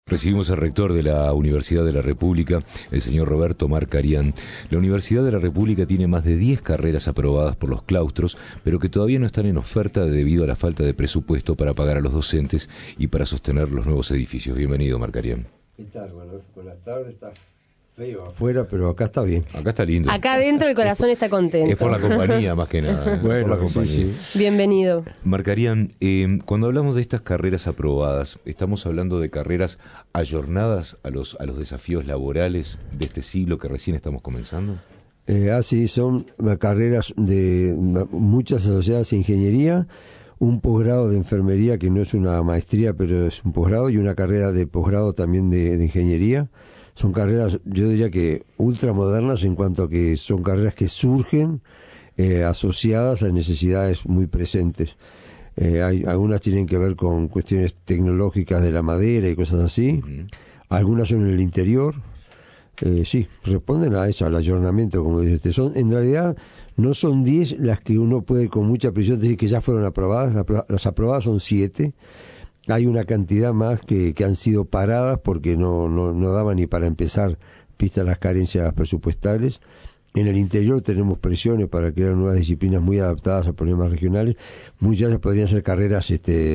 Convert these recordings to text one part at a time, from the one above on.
Recibimos al rector de la Universidad de la República, el señor Roberto Marcarián. La Universidad de la República tiene más de 10 carreras aprobadas por los claustros, pero que todavía no están en oferta debido a la falta de presupuesto para pagar a los docentes y para sostener los nuevos edificios. Bienvenido, Marcarián. ¿Qué tal? Buenas tardes. Está feo afuera, pero acá está bien. Acá está lindo. Acá adentro el corazón está contento. Es por la compañía más que nada. Bueno, por la compañía. sí. Bienvenido. Marcarián, cuando hablamos de estas carreras aprobadas, ¿estamos hablando de carreras ayornadas a los desafíos laborales de este siglo que recién estamos comenzando? Sí, son carreras de muchas asociadas a ingeniería, un posgrado de enfermería que no es una maestría, pero es un posgrado, y una carrera de posgrado también de ingeniería. Son carreras, yo diría que ultramodernas en cuanto a que son carreras que surgen asociadas a necesidades muy presentes. Algunas tienen que ver con cuestiones tecnológicas de la madera y cosas así. Uh-huh. Algunas son en el interior. Sí, responden a eso, al ayornamiento, como dice usted. En realidad, no son 10 las que uno puede con mucha precisión decir que ya fueron aprobadas. Las aprobadas son 7. Hay una cantidad más que han sido paradas porque no daban ni para empezar, vistas las carencias presupuestales. En el interior tenemos presiones para crear nuevas disciplinas muy adaptadas a problemas regionales. Muchas de ellas podrían ser carreras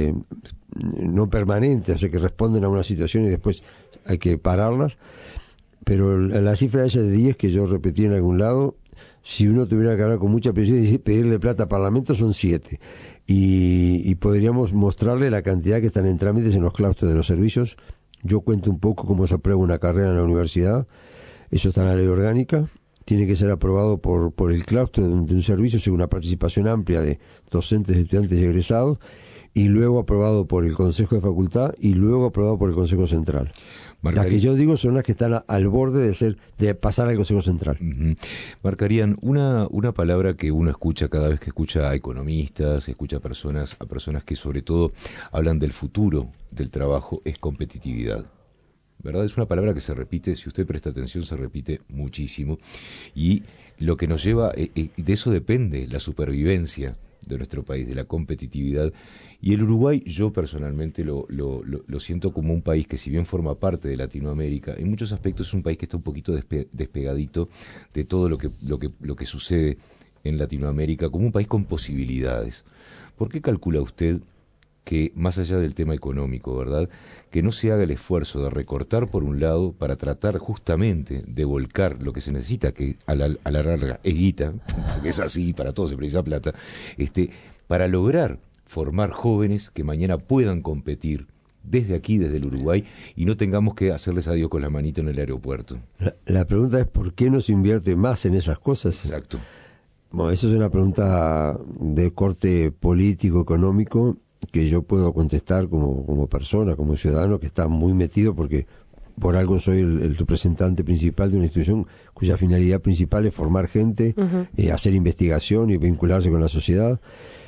no permanentes, o sea, que responden a una situación y después hay que pararlas. Pero la cifra esa de 10 que yo repetí en algún lado, si uno tuviera que hablar con mucha presión y pedirle plata al Parlamento, son 7. Y podríamos mostrarle la cantidad que están en trámites en los claustros de los servicios. Yo cuento un poco cómo se aprueba una carrera en la universidad. Eso está en la ley orgánica. Tiene que ser aprobado por el claustro de un servicio según una participación amplia de docentes, estudiantes y egresados, y luego aprobado por el Consejo de Facultad y luego aprobado por el Consejo Central. Las que yo digo son las que están al borde de pasar al Consejo Central. Uh-huh. Marcarían, una palabra que uno escucha cada vez que escucha a economistas, escucha a personas que sobre todo hablan del futuro del trabajo, es competitividad. ¿Verdad? Es una palabra que se repite, si usted presta atención, se repite muchísimo. Y lo que nos lleva, de eso depende la supervivencia de nuestro país, de la competitividad. Y el Uruguay, yo personalmente lo siento como un país que, si bien forma parte de Latinoamérica, en muchos aspectos es un país que está un poquito despegadito de todo lo que sucede en Latinoamérica, como un país con posibilidades. ¿Por qué calcula usted que, más allá del tema económico, ¿verdad?, que no se haga el esfuerzo de recortar por un lado para tratar justamente de volcar lo que se necesita, que a la larga es guita, porque es así, para todo se precisa plata, para lograr formar jóvenes que mañana puedan competir desde aquí, desde el Uruguay, y no tengamos que hacerles adiós con la manito en el aeropuerto? La pregunta es ¿por qué no se invierte más en esas cosas? Exacto. Bueno, eso es una pregunta de corte político, económico, que yo puedo contestar como persona, como ciudadano que está muy metido, porque por algo soy el representante principal de una institución cuya finalidad principal es formar gente, uh-huh, hacer investigación y vincularse con la sociedad.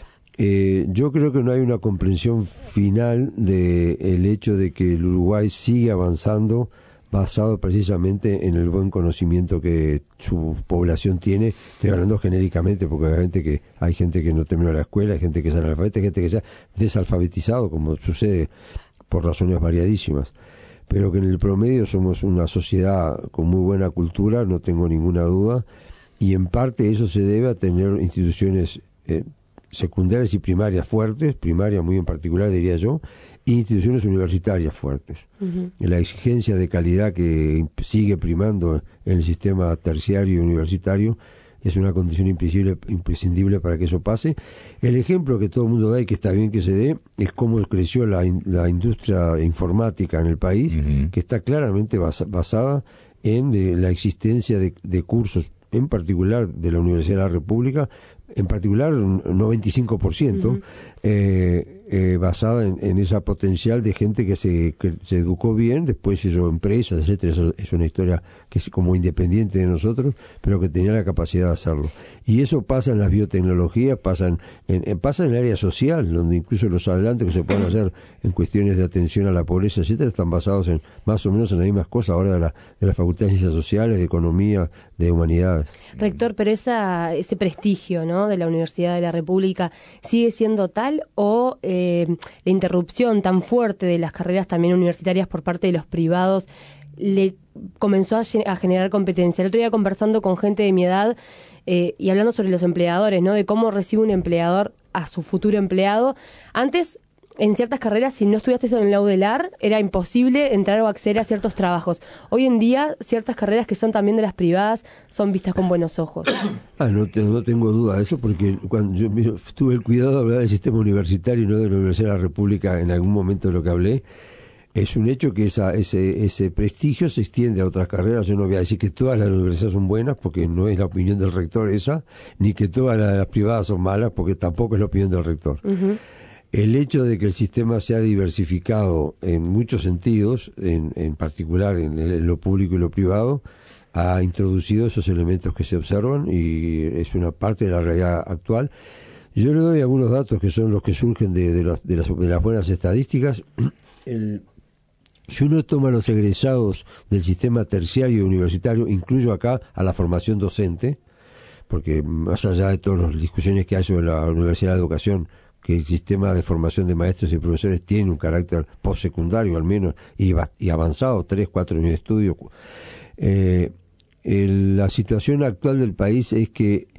Yo creo que no hay una comprensión final del hecho de que el Uruguay sigue avanzando basado precisamente en el buen conocimiento que su población tiene. Estoy hablando genéricamente porque hay gente que no terminó la escuela, hay gente que es analfabeta, hay gente que se ha desalfabetizado, como sucede por razones variadísimas, pero que en el promedio somos una sociedad con muy buena cultura, no tengo ninguna duda, y en parte eso se debe a tener instituciones secundarias y primarias fuertes, primaria muy en particular diría yo, e instituciones universitarias fuertes. Uh-huh. La exigencia de calidad que sigue primando en el sistema terciario y universitario es una condición imprescindible para que eso pase. El ejemplo que todo el mundo da y que está bien que se dé es cómo creció la industria informática en el país, uh-huh, que está claramente basada en la existencia de cursos, en particular de la Universidad de la República, en particular un 95%, uh-huh, basada en esa potencial de gente que se educó bien, después hizo empresas, etcétera. Eso es una historia que es como independiente de nosotros, pero que tenía la capacidad de hacerlo. Y eso pasa en las biotecnologías, pasa en el área social, donde incluso los adelantos que se pueden hacer en cuestiones de atención a la pobreza, etcétera, están basados en más o menos en las mismas cosas ahora de la Facultad de Ciencias Sociales, de Economía, de Humanidades. Rector, pero ese prestigio, ¿no?, de la Universidad de la República, ¿sigue siendo tal o la interrupción tan fuerte de las carreras también universitarias por parte de los privados le comenzó a generar competencia. El otro día conversando con gente de mi edad y hablando sobre los empleadores, ¿no? De cómo recibe un empleador a su futuro empleado. Antes, en ciertas carreras, si no estudiaste en la UDELAR, era imposible entrar o acceder a ciertos trabajos. Hoy en día, ciertas carreras que son también de las privadas son vistas con buenos ojos. No tengo duda de eso, porque cuando yo tuve el cuidado de hablar del sistema universitario y no de la Universidad de la República en algún momento de lo que hablé, es un hecho que ese prestigio se extiende a otras carreras. Yo no voy a decir que todas las universidades son buenas, porque no es la opinión del rector esa, ni que todas las privadas son malas, porque tampoco es la opinión del rector. Uh-huh. El hecho de que el sistema sea diversificado en muchos sentidos, en particular en lo público y lo privado, ha introducido esos elementos que se observan y es una parte de la realidad actual. Yo le doy algunos datos que son los que surgen de las buenas estadísticas. Si uno toma los egresados del sistema terciario y universitario, incluyo acá a la formación docente, porque más allá de todas las discusiones que hay sobre la Universidad de Educación, que el sistema de formación de maestros y profesores tiene un carácter postsecundario al menos y avanzado, 3, 4 años de estudio. La situación actual del país es que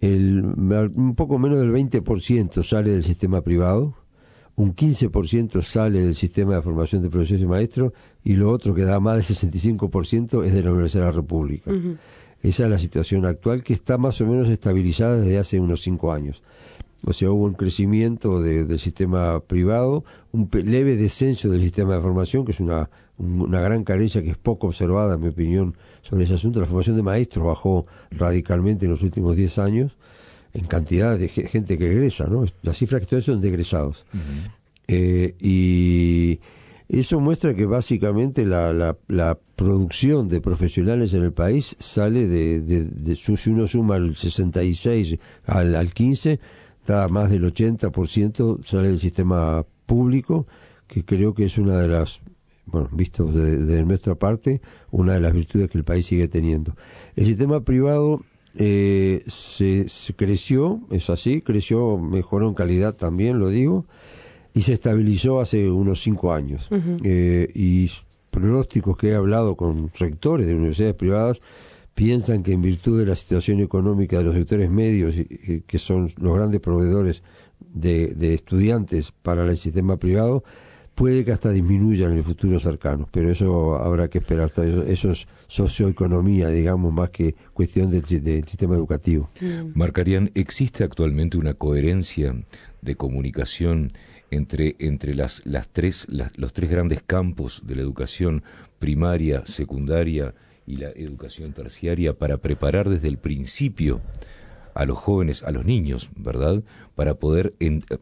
un poco menos del 20% sale del sistema privado, un 15% sale del sistema de formación de profesores y maestros, y lo otro que da más del 65% es de la Universidad de la República. Uh-huh. Esa es la situación actual, que está más o menos estabilizada desde hace unos 5 años. O sea, hubo un crecimiento del sistema privado, un leve descenso del sistema de formación, que es una gran carencia que es poco observada, en mi opinión, sobre ese asunto. La formación de maestros bajó radicalmente en los últimos 10 años, en cantidad de gente que egresa, ¿no? Las cifras que estoy son de egresados. Uh-huh. Y eso muestra que básicamente la producción de profesionales en el país sale si uno suma el 66 al 15, da más del 80% sale del sistema público, que creo que es una de las, visto de nuestra parte, una de las virtudes que el país sigue teniendo. El sistema privado se creció, es así, mejoró en calidad también, lo digo, y se estabilizó hace unos 5 años. Uh-huh. Y pronósticos que he hablado con rectores de universidades privadas piensan que en virtud de la situación económica de los sectores medios, que son los grandes proveedores de estudiantes para el sistema privado, puede que hasta disminuya en el futuro cercano, pero eso habrá que esperar. Eso es socioeconomía, digamos, más que cuestión del sistema educativo. Marcarían, ¿existe actualmente una coherencia de comunicación entre los tres grandes campos de la educación primaria, secundaria y la educación terciaria, para preparar desde el principio a los jóvenes, a los niños, ¿verdad?, para poder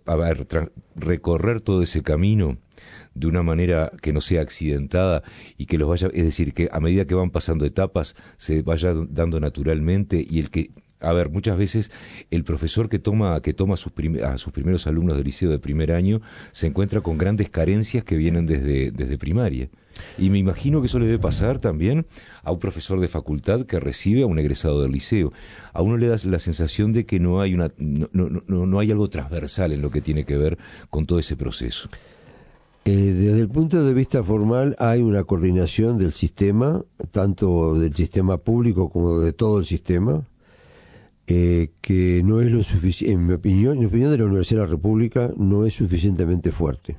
recorrer todo ese camino de una manera que no sea accidentada y que los vaya, es decir, que a medida que van pasando etapas se vaya dando naturalmente, y muchas veces el profesor que toma a sus primeros alumnos del liceo de primer año se encuentra con grandes carencias que vienen desde primaria. Y me imagino que eso le debe pasar también a un profesor de facultad que recibe a un egresado del liceo. A uno le da la sensación de que no hay algo transversal en lo que tiene que ver con todo ese proceso. Desde el punto de vista formal hay una coordinación del sistema, tanto del sistema público como de todo el sistema, que no es lo suficiente, en mi opinión de la Universidad de la República, no es suficientemente fuerte.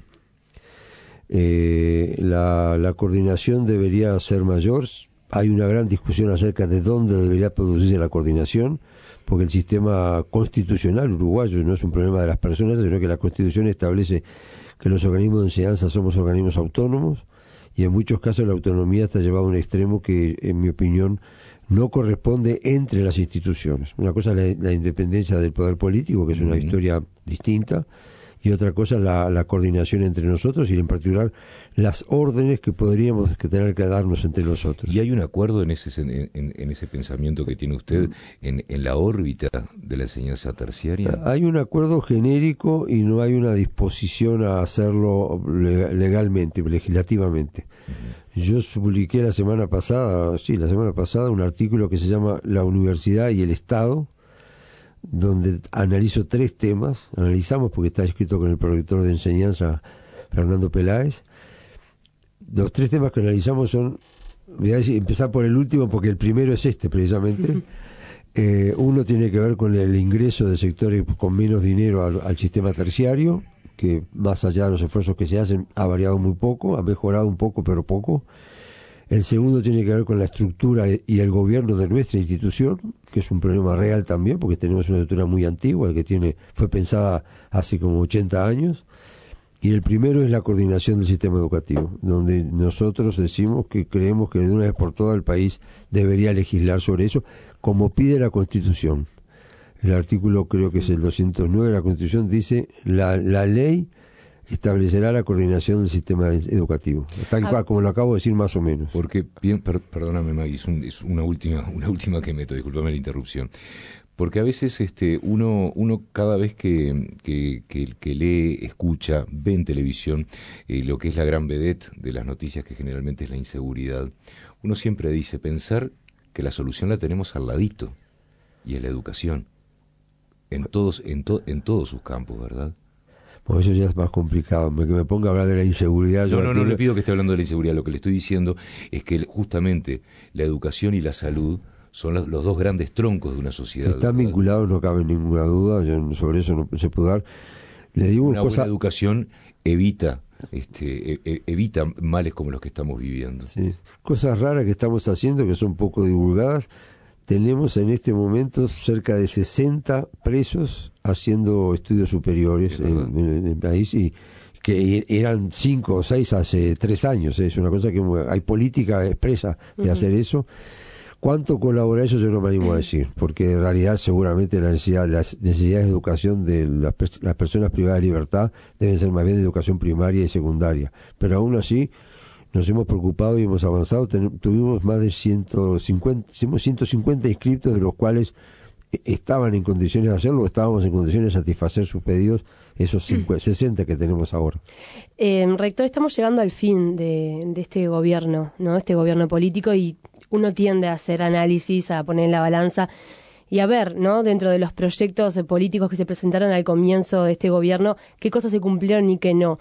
La coordinación debería ser mayor. Hay una gran discusión acerca de dónde debería producirse la coordinación, porque el sistema constitucional uruguayo no es un problema de las personas, sino que la Constitución establece que los organismos de enseñanza somos organismos autónomos, y en muchos casos la autonomía está llevada a un extremo que, en mi opinión, no corresponde entre las instituciones. Una cosa es la independencia del poder político, que es una historia distinta, y otra cosa la coordinación entre nosotros, y en particular las órdenes que podríamos tener que darnos entre nosotros. ¿Y hay un acuerdo en ese pensamiento que tiene usted en la órbita de la enseñanza terciaria? Hay un acuerdo genérico y no hay una disposición a hacerlo legalmente, legislativamente. Uh-huh. Yo publiqué la semana pasada un artículo que se llama La Universidad y el Estado, donde analizo 3 temas, analizamos porque está escrito con el prorector de enseñanza Fernando Peláez. Los 3 temas que analizamos son, voy a empezar por el último porque el primero es este precisamente. Uno tiene que ver con el ingreso de sectores con menos dinero al sistema terciario, que más allá de los esfuerzos que se hacen ha variado muy poco, ha mejorado un poco pero poco. El segundo tiene que ver con la estructura y el gobierno de nuestra institución, que es un problema real también, porque tenemos una estructura muy antigua, que fue pensada hace como 80 años. Y el primero es la coordinación del sistema educativo, donde nosotros decimos que creemos que de una vez por todas el país debería legislar sobre eso, como pide la Constitución. El artículo, creo que es el 209 de la Constitución, dice la ley establecerá la coordinación del sistema educativo, tal cual como lo acabo de decir más o menos. Porque, bien, perdóname Maggie, es una última que meto, discúlpame la interrupción. Porque a veces uno cada vez que lee, escucha, ve en televisión lo que es la gran vedette de las noticias, que generalmente es la inseguridad, uno siempre dice, pensar que la solución la tenemos al ladito, y es la educación, en todos sus campos, ¿verdad? Pues eso ya es más complicado, que me ponga a hablar de la inseguridad. No le pido que esté hablando de la inseguridad, lo que le estoy diciendo es que justamente la educación y la salud son los 2 grandes troncos de una sociedad. Están ¿verdad? vinculados, no cabe ninguna duda, sobre eso no se puede dar. Le digo una buena educación evita males como los que estamos viviendo. Sí. Cosas raras que estamos haciendo, que son poco divulgadas. Tenemos en este momento cerca de 60 presos haciendo estudios superiores en el país, y que eran 5 o 6 hace 3 años. Es una cosa que hay política expresa de hacer eso. ¿Cuánto colabora eso? Yo no me animo a decir, porque en realidad seguramente las necesidades de educación de las personas privadas de libertad deben ser más bien de educación primaria y secundaria. Pero aún así nos hemos preocupado y hemos avanzado. Tuvimos más de 150 inscriptos, de los cuales estaban en condiciones de hacerlo, estábamos en condiciones de satisfacer sus pedidos, esos 60 que tenemos ahora. Rector, estamos llegando al fin de este gobierno, ¿no? Este gobierno político, y uno tiende a hacer análisis, a poner en la balanza y a ver, ¿no?, dentro de los proyectos políticos que se presentaron al comienzo de este gobierno, qué cosas se cumplieron y qué no.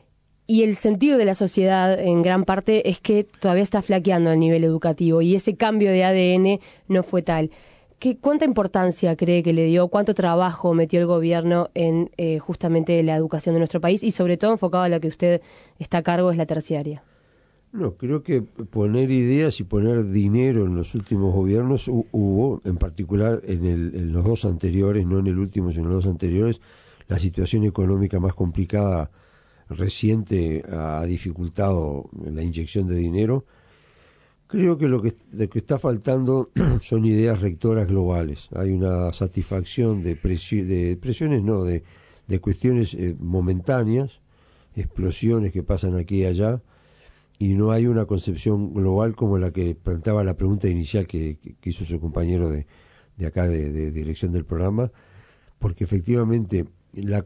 Y el sentido de la sociedad, en gran parte, es que todavía está flaqueando el nivel educativo, y ese cambio de ADN no fue tal. ¿Cuánta importancia cree que le dio, cuánto trabajo metió el gobierno en justamente la educación de nuestro país, y sobre todo enfocado a lo que usted está a cargo, es la terciaria? No, creo que poner ideas y poner dinero en los últimos gobiernos hubo, en particular en los 2 anteriores, no en el último, sino en los 2 anteriores. La situación económica más complicada reciente ha dificultado la inyección de dinero. Creo que lo que está faltando son ideas rectoras globales. Hay una satisfacción de presiones, no, de cuestiones momentáneas, explosiones que pasan aquí y allá, y no hay una concepción global como la que planteaba la pregunta inicial que hizo su compañero de acá de dirección del programa, porque efectivamente la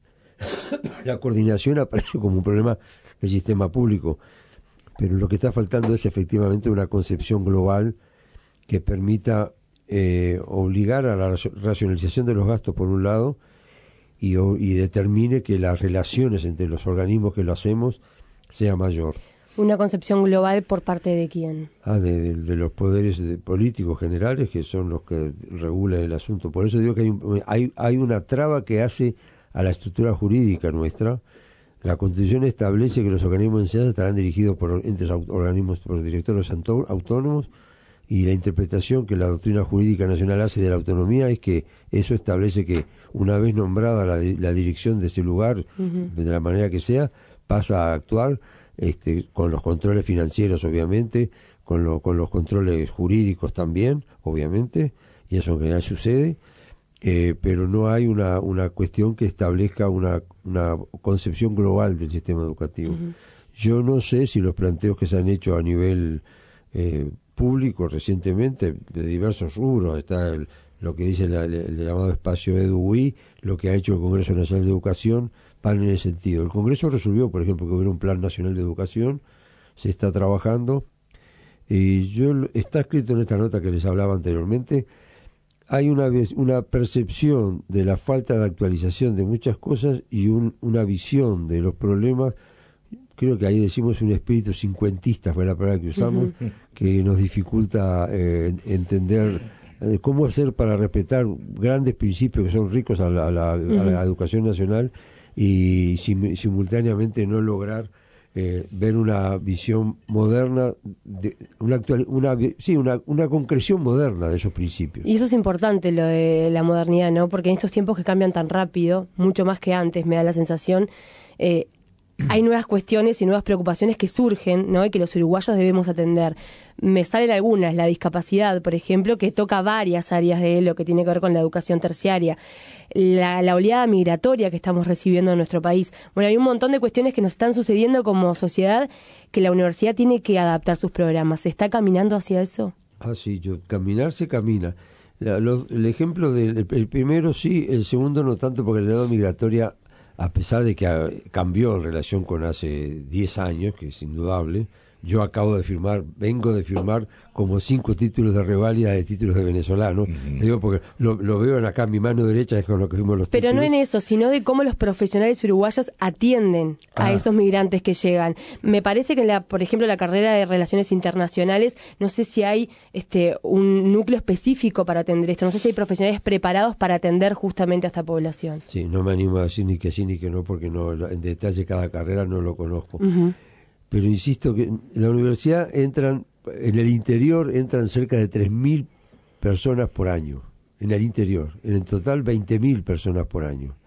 coordinación aparece como un problema del sistema público, pero lo que está faltando es efectivamente una concepción global que permita obligar a la racionalización de los gastos por un lado, y determine que las relaciones entre los organismos que lo hacemos sea mayor. ¿Una concepción global por parte de quién? De los poderes políticos generales, que son los que regulan el asunto. Por eso digo que hay una traba que hace a la estructura jurídica nuestra. La Constitución establece que los organismos de enseñanza estarán dirigidos por entes organismos, por directores autónomos, y la interpretación que la doctrina jurídica nacional hace de la autonomía es que eso establece que una vez nombrada la dirección de ese lugar, de la manera que sea, pasa a actuar con los controles financieros, obviamente, con los controles jurídicos también, obviamente, y eso en general sucede, pero no hay una cuestión que establezca una concepción global del sistema educativo. Yo no sé si los planteos que se han hecho a nivel público recientemente, de diversos rubros, está lo que dice el llamado espacio EduWi, lo que ha hecho el Congreso Nacional de Educación, van en ese sentido. El Congreso resolvió, por ejemplo, que hubiera un Plan Nacional de Educación, se está trabajando, y está escrito en esta nota que les hablaba anteriormente, hay una percepción de la falta de actualización de muchas cosas y una visión de los problemas. Creo que ahí decimos un espíritu cincuentista, fue la palabra que usamos, que nos dificulta entender cómo hacer para respetar grandes principios que son ricos a la educación nacional y simultáneamente no lograr ver una visión moderna, una concreción moderna de esos principios. Y eso es importante, lo de la modernidad, ¿no? Porque en estos tiempos que cambian tan rápido, mucho más que antes, me da la sensación, hay nuevas cuestiones y nuevas preocupaciones que surgen, ¿no? Y que los uruguayos debemos atender. Me salen algunas, la discapacidad, por ejemplo, que toca varias áreas de lo que tiene que ver con la educación terciaria, la oleada migratoria que estamos recibiendo en nuestro país. Bueno, hay un montón de cuestiones que nos están sucediendo como sociedad que la universidad tiene que adaptar sus programas. ¿Se está caminando hacia eso? Sí, caminar se camina. El ejemplo el primero sí, el segundo no tanto, porque la oleada migratoria, a pesar de que cambió en relación con hace 10 años, que es indudable, yo vengo de firmar como 5 títulos de reválida de títulos de venezolano, digo porque lo veo acá en mi mano derecha, es con lo que fuimos los Pero títulos. no en eso, sino de cómo los profesionales uruguayos atienden a esos migrantes que llegan. Me parece que, por ejemplo, la carrera de Relaciones Internacionales, no sé si hay un núcleo específico para atender esto, no sé si hay profesionales preparados para atender justamente a esta población. Sí, no me animo a decir ni que sí ni que no, porque no, en detalle cada carrera no lo conozco. Pero insisto que en la universidad en el interior entran cerca de 3.000 personas por año, en el interior, en el total 20.000 personas por año.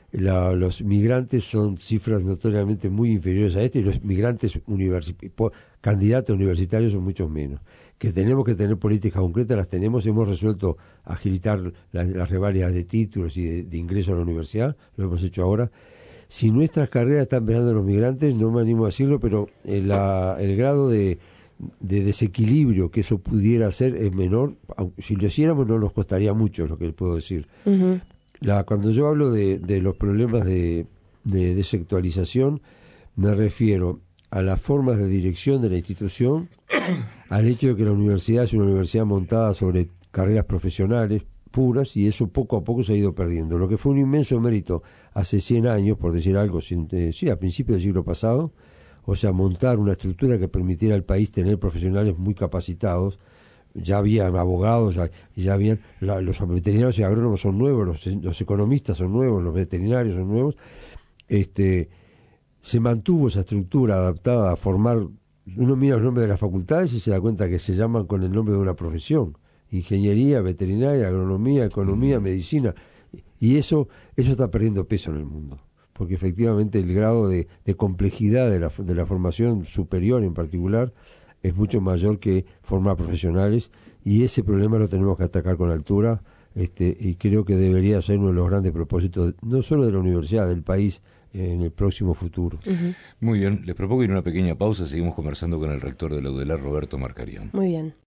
Los migrantes son cifras notoriamente muy inferiores a y los migrantes candidatos universitarios son muchos menos. Que tenemos que tener políticas concretas, las tenemos, hemos resuelto agilitar las reválidas de títulos y de ingreso a la universidad, lo hemos hecho ahora. Si nuestras carreras están empezando los migrantes, no me animo a decirlo, pero el grado de desequilibrio que eso pudiera ser es menor. Si lo hiciéramos no nos costaría mucho, es lo que les puedo decir. Cuando yo hablo de los problemas de desactualización, me refiero a las formas de dirección de la institución, al hecho de que la universidad es una universidad montada sobre carreras profesionales puras, y eso poco a poco se ha ido perdiendo. Lo que fue un inmenso mérito hace 100 años, por decir algo, a principios del siglo pasado, o sea, montar una estructura que permitiera al país tener profesionales muy capacitados. Ya habían abogados, ya habían los veterinarios y agrónomos son nuevos, los economistas son nuevos, los veterinarios son nuevos. Se mantuvo esa estructura adaptada a formar. Uno mira los nombres de las facultades y se da cuenta que se llaman con el nombre de una profesión: ingeniería, veterinaria, agronomía, economía, medicina. Y eso está perdiendo peso en el mundo, porque efectivamente el grado de complejidad de la formación superior en particular es mucho mayor que formar profesionales, y ese problema lo tenemos que atacar con altura, y creo que debería ser uno de los grandes propósitos, no solo de la universidad, del país, en el próximo futuro. Muy bien, les propongo ir a una pequeña pausa, seguimos conversando con el rector de la UDELAR, Roberto Marcarián. Muy bien.